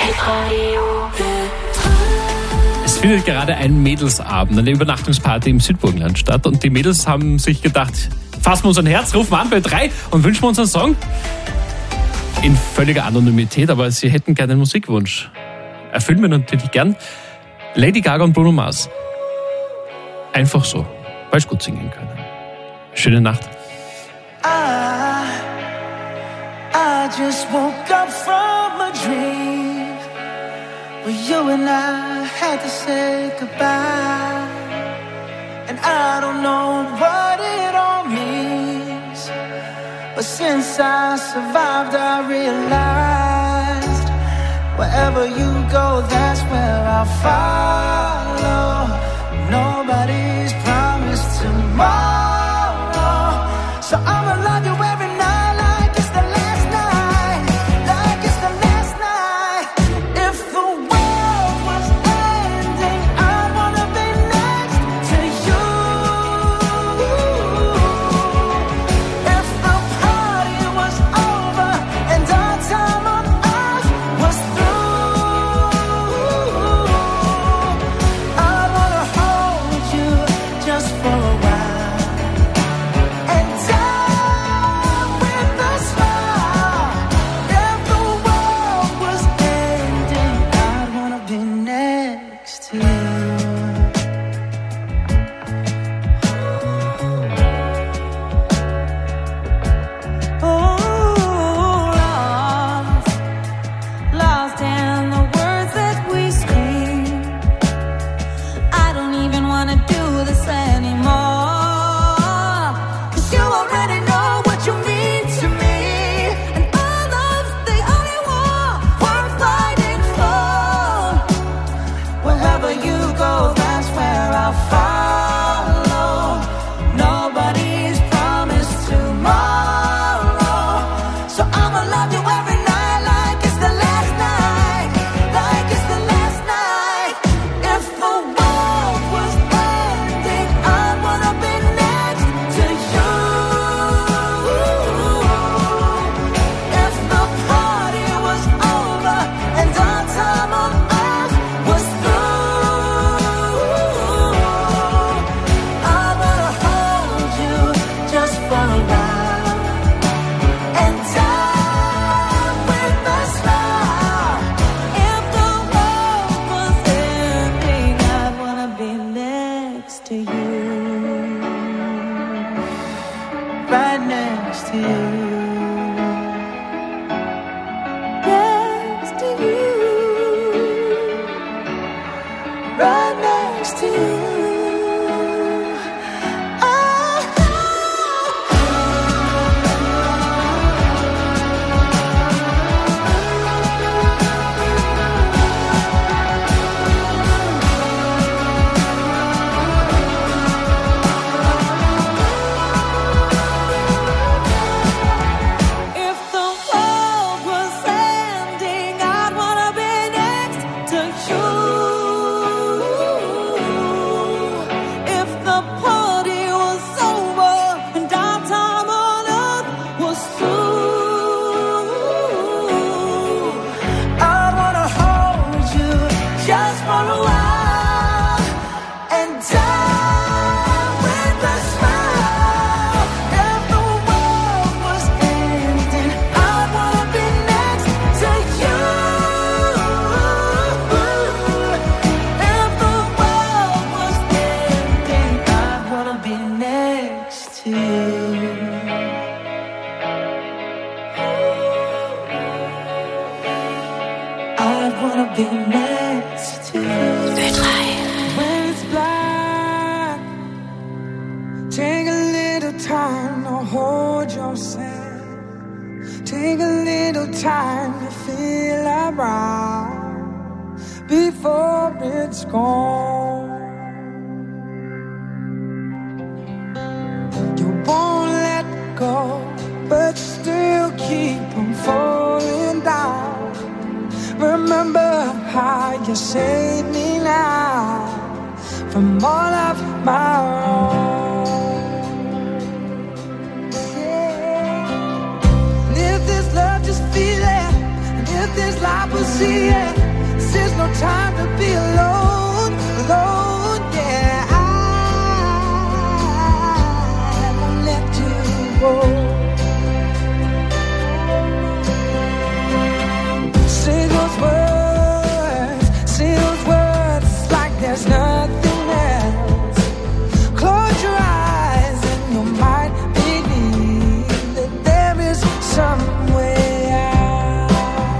Es findet gerade ein Mädelsabend, eine Übernachtungsparty im Südburgenland statt. Und die Mädels haben sich gedacht, fassen wir uns ein Herz, rufen wir an bei drei und wünschen wir uns einen Song. In völliger Anonymität, aber sie hätten gerne einen Musikwunsch. Erfüllen wir natürlich gern. Lady Gaga und Bruno Mars. Einfach so, weil sie gut singen können. Schöne Nacht. I, I just woke up from a dream where you and I had to say goodbye. And I don't know what it all means, but since I survived I realized wherever you go, that's where I'll follow. Nobody's promised tomorrow, so I'ma love you every night like it's the last night, like it's the last night. If the world was ending, I wanna be next to you. If the party was over and our time on earth was through, right next to you. Be next to you. When it's black, take a little time to hold yourself. Take a little time to feel around before it's gone. You won't let go, but still keep on falling down. Remember how you saved me now from all of my wrong. Yeah. And if this love, just feel it. And if this life, we'll see it. This is no time to be alone, alone. Yeah, I won't let you go. Say those words, say those words like there's nothing else. Close your eyes and you might believe that there is some way out.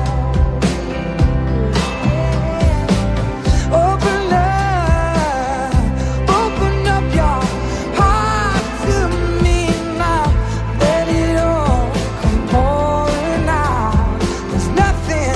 Open up, open up your heart to me now. Let it all come pouring out. There's nothing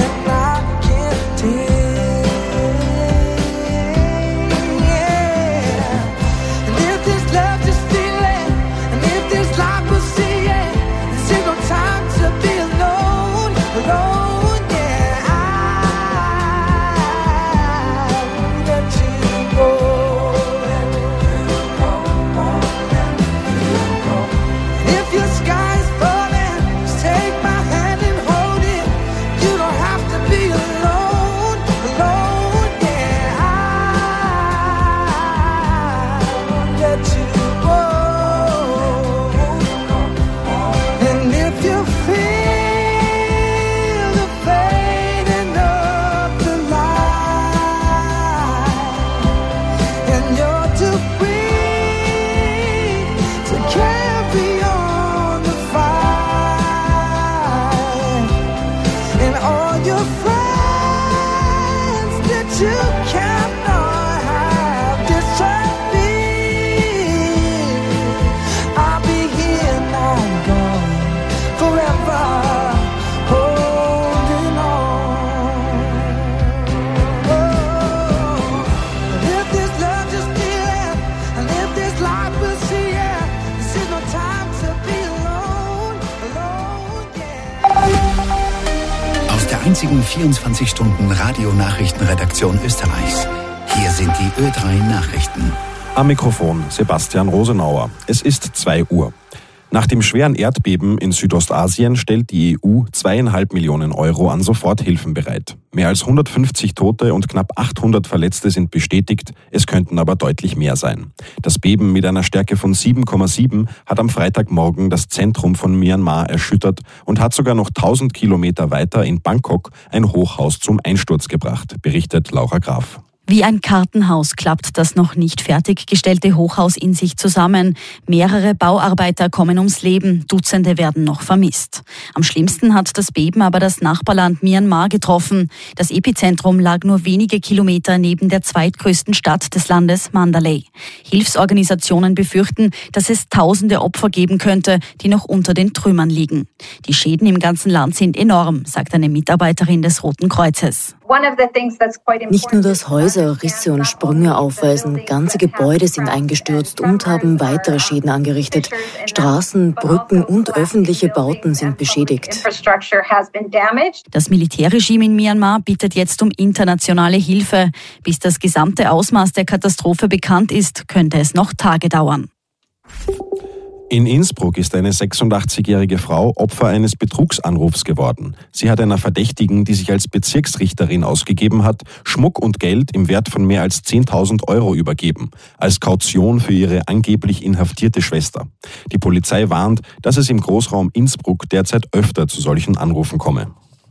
einzigen vierundzwanzig Stunden Radionachrichtenredaktion Österreichs. Hier sind die Ö drei Nachrichten. Am Mikrofon Sebastian Rosenauer. Es ist zwei Uhr. Nach dem schweren Erdbeben in Südostasien stellt die E U zweieinhalb Millionen Euro an Soforthilfen bereit. Mehr als hundertfünfzig Tote und knapp achthundert Verletzte sind bestätigt, es könnten aber deutlich mehr sein. Das Beben mit einer Stärke von sieben Komma sieben hat am Freitagmorgen das Zentrum von Myanmar erschüttert und hat sogar noch tausend Kilometer weiter in Bangkok ein Hochhaus zum Einsturz gebracht, berichtet Laura Graf. Wie ein Kartenhaus klappt das noch nicht fertiggestellte Hochhaus in sich zusammen. Mehrere Bauarbeiter kommen ums Leben, Dutzende werden noch vermisst. Am schlimmsten hat das Beben aber das Nachbarland Myanmar getroffen. Das Epizentrum lag nur wenige Kilometer neben der zweitgrößten Stadt des Landes, Mandalay. Hilfsorganisationen befürchten, dass es tausende Opfer geben könnte, die noch unter den Trümmern liegen. Die Schäden im ganzen Land sind enorm, sagt eine Mitarbeiterin des Roten Kreuzes. Nicht nur, dass Häuser Risse und Sprünge aufweisen, ganze Gebäude sind eingestürzt und haben weitere Schäden angerichtet. Straßen, Brücken und öffentliche Bauten sind beschädigt. Das Militärregime in Myanmar bittet jetzt um internationale Hilfe. Bis das gesamte Ausmaß der Katastrophe bekannt ist, könnte es noch Tage dauern. In Innsbruck ist eine sechsundachtzigjährige Frau Opfer eines Betrugsanrufs geworden. Sie hat einer Verdächtigen, die sich als Bezirksrichterin ausgegeben hat, Schmuck und Geld im Wert von mehr als zehntausend Euro übergeben, als Kaution für ihre angeblich inhaftierte Schwester. Die Polizei warnt, dass es im Großraum Innsbruck derzeit öfter zu solchen Anrufen komme.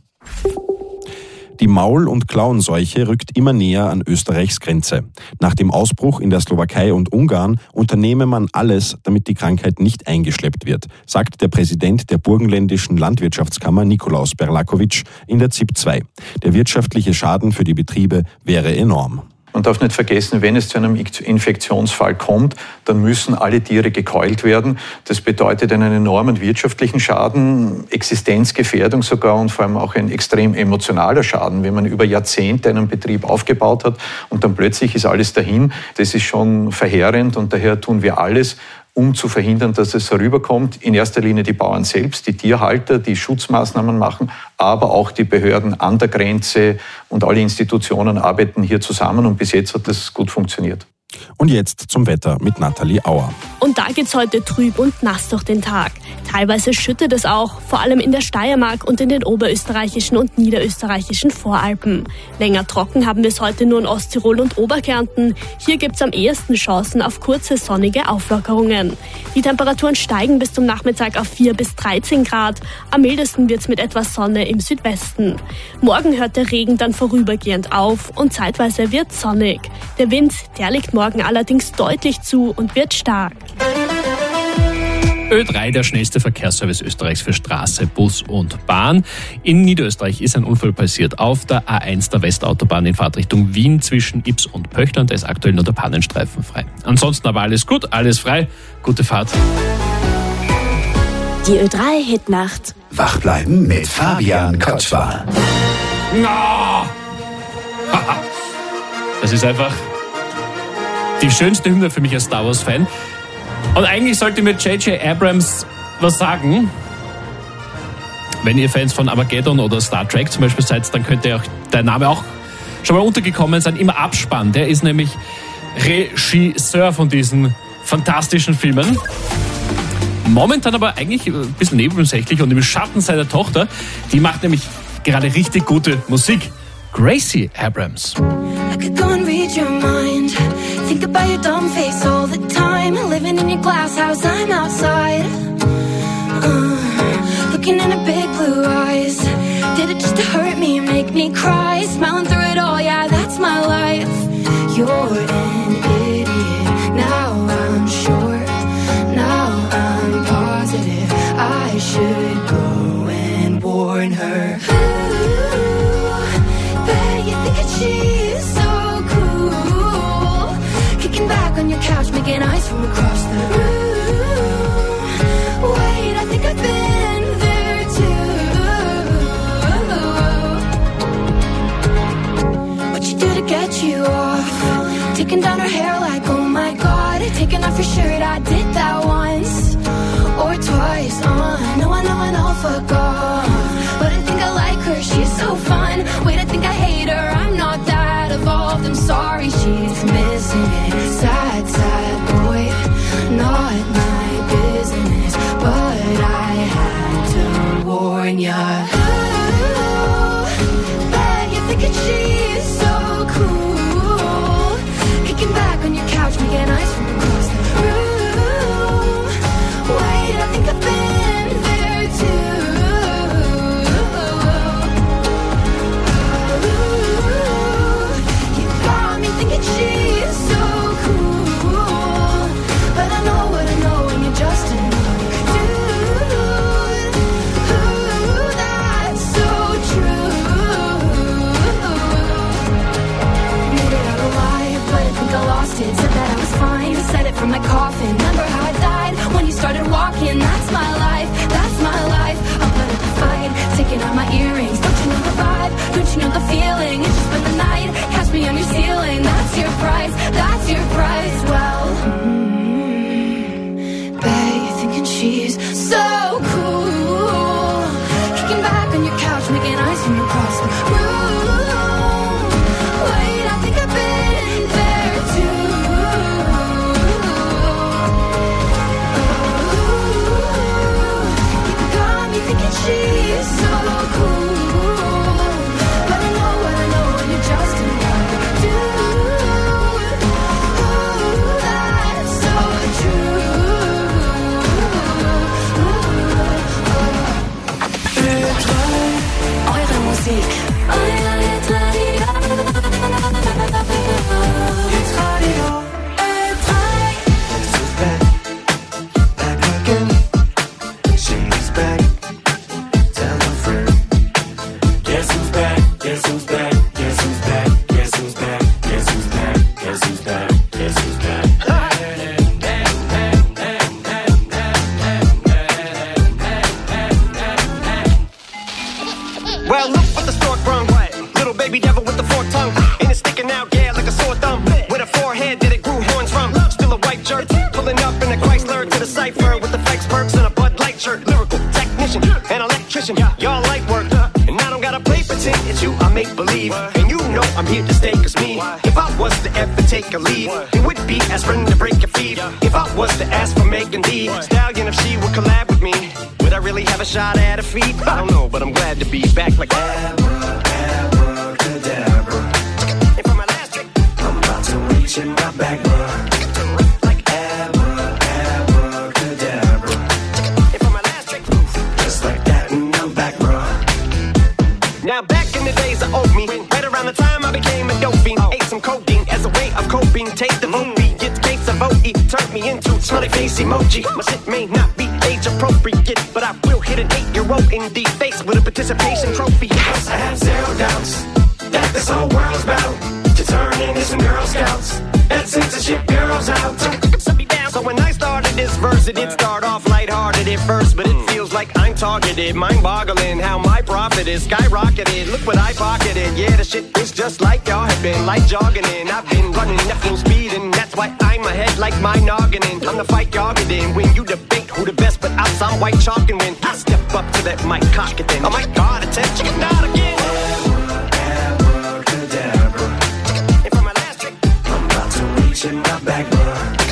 Die Maul- und Klauenseuche rückt immer näher an Österreichs Grenze. Nach dem Ausbruch in der Slowakei und Ungarn unternehme man alles, damit die Krankheit nicht eingeschleppt wird, sagt der Präsident der burgenländischen Landwirtschaftskammer Nikolaus Berlakovic in der Z I P zwei. Der wirtschaftliche Schaden für die Betriebe wäre enorm. Man darf nicht vergessen, wenn es zu einem Infektionsfall kommt, dann müssen alle Tiere gekeult werden. Das bedeutet einen enormen wirtschaftlichen Schaden, Existenzgefährdung sogar und vor allem auch ein extrem emotionaler Schaden, wenn man über Jahrzehnte einen Betrieb aufgebaut hat und dann plötzlich ist alles dahin. Das ist schon verheerend und daher tun wir alles, um zu verhindern, dass es herüberkommt. In erster Linie die Bauern selbst, die Tierhalter, die Schutzmaßnahmen machen, aber auch die Behörden an der Grenze und alle Institutionen arbeiten hier zusammen und bis jetzt hat das gut funktioniert. Und jetzt zum Wetter mit Nathalie Auer. Und da geht's heute trüb und nass durch den Tag. Teilweise schüttet es auch, vor allem in der Steiermark und in den oberösterreichischen und niederösterreichischen Voralpen. Länger trocken haben wir es heute nur in Osttirol und Oberkärnten. Hier gibt's am ehesten Chancen auf kurze sonnige Auflockerungen. Die Temperaturen steigen bis zum Nachmittag auf vier bis dreizehn Grad. Am mildesten wird's mit etwas Sonne im Südwesten. Morgen hört der Regen dann vorübergehend auf und zeitweise wird's sonnig. Der Wind, der liegt morgen allerdings deutlich zu und wird stark. Ö drei, der schnellste Verkehrsservice Österreichs für Straße, Bus und Bahn. In Niederösterreich ist ein Unfall passiert auf der A eins der Westautobahn in Fahrtrichtung Wien zwischen Ips und Pöchlern. Da ist aktuell nur der Pannenstreifen frei. Ansonsten aber alles gut, alles frei. Gute Fahrt. Die Ö drei Hitnacht. Wach bleiben mit Fabian Kotschwar. No! Das ist einfach die schönste Hymne für mich als Star Wars-Fan. Und eigentlich sollte mir J J Abrams was sagen. Wenn ihr Fans von Armageddon oder Star Trek zum Beispiel seid, dann könnte auch der Name auch schon mal untergekommen sein im Abspann. Der ist nämlich Regisseur von diesen fantastischen Filmen. Momentan aber eigentlich ein bisschen nebensächlich und im Schatten seiner Tochter. Die macht nämlich gerade richtig gute Musik. Gracie Abrams. I could go and read your mind. Think about your dumb face all the time. Living in your glass house, I'm outside. Uh, looking in her big blue eyes. Did it just to hurt me, make me cry? Smiling through it all, yeah, that's my life. You're an idiot. Now I'm sure. Now I'm positive. I should go and warn her. She's so cool. Kicking back on your couch, making eyes from across the room. Wait, I think I've been there too. What you do to get you off? Taking down her hair like, oh my god. Taking off your shirt, I did that once or twice. Uh, no, I know I know, fuck off. But I think I like her, she's so fun. Wait, I think I hate her, I'm not that evolved. I'm sorry, she's missing it. Sad, sad boy, not my business. But I had to warn ya. Ooh, bet you're thinking she's so cool. Kicking back on your couch, making eyes from across the room. Wait, I think I've been there too. Ooh, you got me on my coffin. Remember how I died when you started walking? That's my life, that's my life. I'll put up a fight, taking out my earrings. Don't you know the vibe? Don't you know the feeling? It's just been the night, catch me on your ceiling. That's your price, that's your price. Well, mm, babe, thinking she's so cool, kicking back on your couch, making eyes from across the room. Wait, I think I've been there too. Ooh, you got me thinking she's so cool, but I know what I know, and you're just in love with do. Ooh, that's so true. Eure Musik. Euer Hitradio. Hitradio. She's back, back again. She's back. Tell a friend. Guess who's back? Guess who's back? Guess who's back? Guess who's back? Guess who's back? Guess who's back? Guess who's back? Well, look what the stork brung. Little baby devil with the forked tongue. And it's sticking out, yeah, like a sore thumb. With a forehead that it grew horns from. Still a white jerk. Pulling up in a Chrysler to the cipher with the flex perks and a Bud Light shirt. Lyrical technician, an electrician. Y'all light work. And I don't gotta play pretend. It's you, I make believe. And you know I'm here to stay, cause me. If I was to ever take a leave, it would be aspirin to break your feet. If I was to ask for Megan Thee Stallion, if she would collab with me, would I really have a shot at her feet? I don't know, but I'm glad to be back like that. Abracadabra. And for my last trick, I'm about to reach in my back, bruh. Like abra, abracadabra. And for my last trick, just like that, and I'm back, bruh. now back in the days of old me, right around the time I became a dope fiend, ate some codeine as a way of coping. Take the vote beat, get case of vote, eat, turned me into smiley face emoji. My shit may not be age appropriate, but I will hit an eight-year-old in the face with a participation trophy. Yes, I have zero doubts that this whole world's bound to turn into some Girl Scouts. That censorship girls out. So when I started this verse, it did start off lighthearted at first, but it feels like I'm targeted. Mind-boggling how my profit is skyrocketed. Look what I pocketed. Yeah, the shit is just like y'all have been, like jogging in. I've been running at full speed, and that's why I'm ahead like my noggin in. I'm the fight y'all get in. When you debate who the best, but I'm some white chalk, and when I step up to that mic, cock it then. Oh my God, attention, chicken out again. Abracadabra. And for my last trick, I'm about to reach in my back, bruh.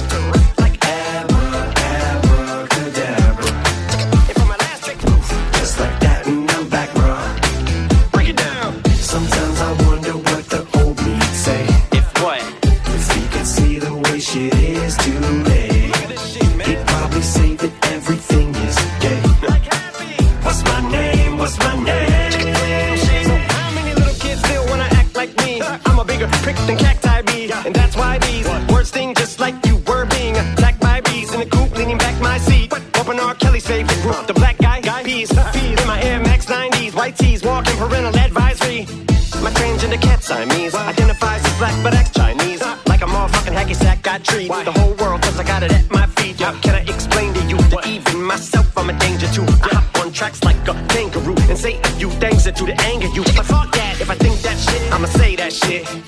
prick than cacti be, and that's why these words sting just like you were being attacked by bees in the coop, leaning back my seat. Open R. Kelly's favorite group, the black guy, guy peas, feed in my Air Max nineties, white tees, walking parental advisory. My transgender cat Siamese identifies as black but acts Chinese, like a motherfucking hacky sack. I treat the whole world cause I got it at my feet. How can I explain to you that even myself I'm a danger to? I hop on tracks like a kangaroo and say a few things that do to anger you. But fuck that, if I think that shit, I'ma say that shit.